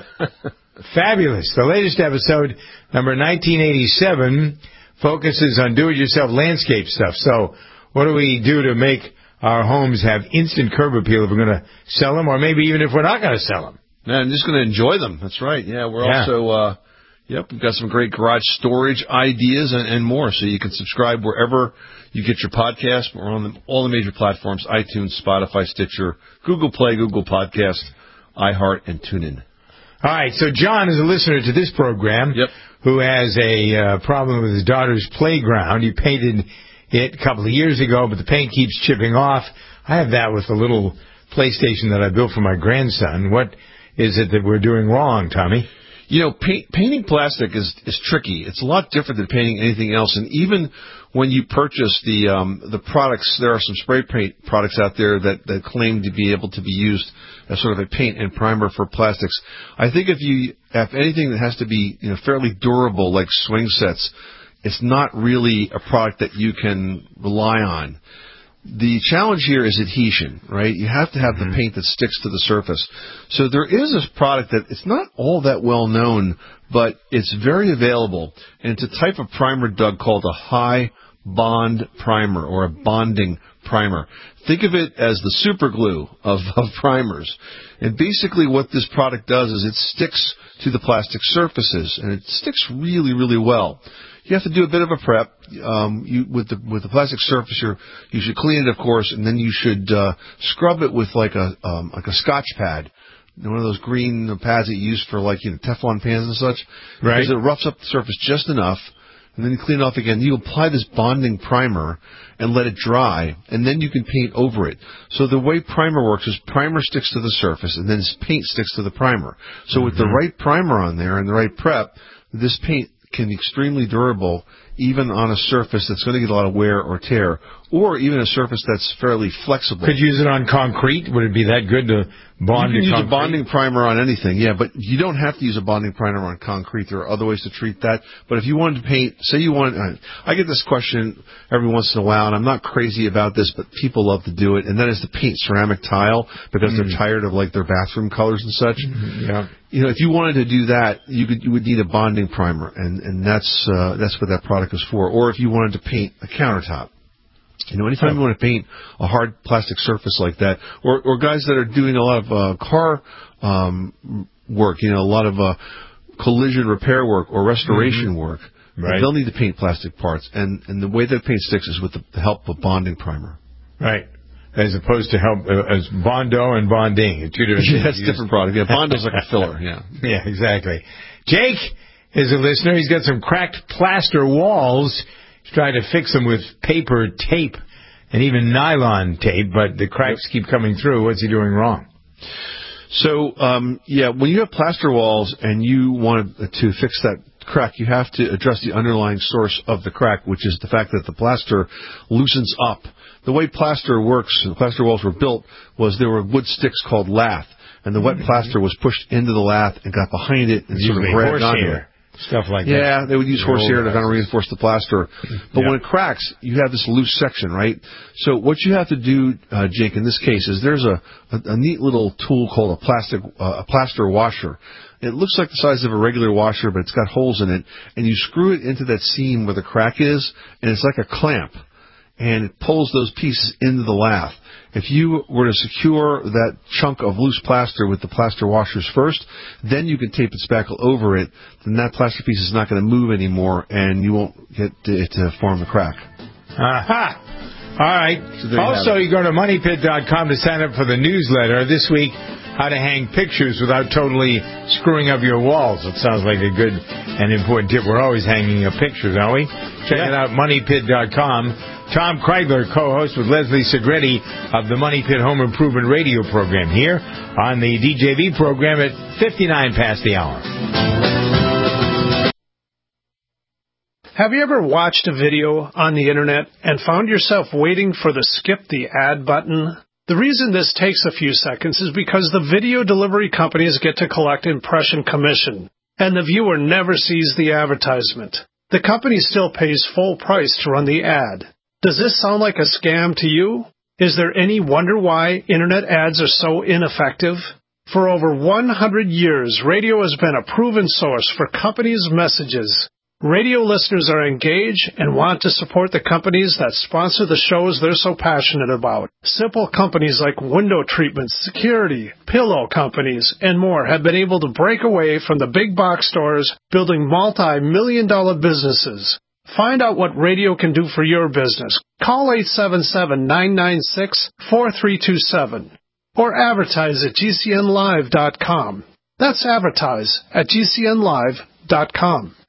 Fabulous. The latest episode, number nineteen eighty-seven, focuses on do-it-yourself landscape stuff. So what do we do to make our homes have instant curb appeal if we're going to sell them, or maybe even if we're not going to sell them? Man, I'm just going to enjoy them. That's right. Yeah, we're Yeah. also, uh, yep, we've got some great garage storage ideas and, and more. So you can subscribe wherever you get your podcast. We're on the, all the major platforms: iTunes, Spotify, Stitcher, Google Play, Google Podcast, iHeart, and TuneIn. All right, so John is a listener to this program yep. who has a uh, problem with his daughter's playground. He painted it a couple of years ago, but the paint keeps chipping off. I have that with the little PlayStation that I built for my grandson. What is it that we're doing wrong, Tommy? You know, paint, painting plastic is, is tricky. It's a lot different than painting anything else. And even when you purchase the um, the products, there are some spray paint products out there that, that claim to be able to be used as sort of a paint and primer for plastics. I think if you have anything that has to be, you know, fairly durable, like swing sets, it's not really a product that you can rely on. The challenge here is adhesion, right? You have to have mm-hmm. the paint that sticks to the surface. So there is this product that it's not all that well known, but it's very available. And it's a type of primer, Doug, called a high bond primer or a bonding primer. Think of it as the super glue of, of primers. And basically what this product does is it sticks to the plastic surfaces, and it sticks really, really well. You have to do a bit of a prep. Um, you, with the with the plastic surface, you're, you should clean it, of course, and then you should uh, scrub it with like a um, like a Scotch pad, one of those green pads that you use for like you know Teflon pans and such. Right. Because it roughs up the surface just enough, and then you clean it off again. You apply this bonding primer and let it dry, and then you can paint over it. So the way primer works is primer sticks to the surface, and then paint sticks to the primer. So mm-hmm. with the right primer on there and the right prep, this paint can be extremely durable, even on a surface that's going to get a lot of wear or tear, or even a surface that's fairly flexible. Could you use it on concrete? Would it be that good to bond You can use concrete? a bonding primer on anything, yeah, but you don't have to use a bonding primer on concrete. There are other ways to treat that. But if you wanted to paint, say you want, uh, I get this question every once in a while, and I'm not crazy about this, but people love to do it, and that is to paint ceramic tile because mm. they're tired of like their bathroom colors and such. Mm-hmm. Yeah. You know, if you wanted to do that, you could you would need a bonding primer, and and that's uh, that's what that product is for. Or if you wanted to paint a countertop. You know, anytime you want to paint a hard plastic surface like that, or, or guys that are doing a lot of uh, car um, work, you know, a lot of uh, collision repair work or restoration mm-hmm. work, right. they'll need to paint plastic parts. And, and the way that paint sticks is with the, the help of bonding primer. Right. As opposed to help uh, as Bondo and bonding. Two different yeah, that's a different product. Yeah, Bondo's like a filler, yeah. Yeah, exactly. Jake is a listener. He's got some cracked plaster walls. He's trying to fix them with paper tape and even nylon tape, but the cracks keep coming through. What's he doing wrong? So, um, yeah, when you have plaster walls and you want to fix that crack, you have to address the underlying source of the crack, which is the fact that the plaster loosens up. The way plaster works, the plaster walls were built, was there were wood sticks called lath, and the wet mm-hmm. plaster was pushed into the lath and got behind it and sort of grabbed onto it. Stuff like yeah, that. Yeah, they would use horsehair to kind of reinforce the plaster. But yeah. when it cracks, you have this loose section, right? So what you have to do, uh, Jake, in this case, is there's a, a, a neat little tool called a plastic uh, a plaster washer. It looks like the size of a regular washer, but it's got holes in it. And you screw it into that seam where the crack is, and it's like a clamp. And it pulls those pieces into the lath. If you were to secure that chunk of loose plaster with the plaster washers first, then you can tape a spackle over it, then that plaster piece is not going to move anymore, and you won't get it to form the crack. Aha! All right. So you also, you go to money pit dot com to sign up for the newsletter. This week, how to hang pictures without totally screwing up your walls. It sounds like a good and important tip. We're always hanging up pictures, aren't we? Check yeah. it out, money pit dot com. Tom Kreidler, co-host with Leslie Segretti of the Money Pit Home Improvement Radio program here on the D J V program at fifty-nine past the hour. Have you ever watched a video on the internet and found yourself waiting for the skip the ad button? The reason this takes a few seconds is because the video delivery companies get to collect impression commission, and the viewer never sees the advertisement. The company still pays full price to run the ad. Does this sound like a scam to you? Is there any wonder why internet ads are so ineffective? For over one hundred years, radio has been a proven source for companies' messages. Radio listeners are engaged and want to support the companies that sponsor the shows they're so passionate about. Simple companies like window treatments, security, pillow companies, and more have been able to break away from the big box stores, building multi-million dollar businesses. Find out what radio can do for your business. Call eight seven seven, nine nine six, four three two seven or advertise at G C N live dot com. That's advertise at G C N live dot com.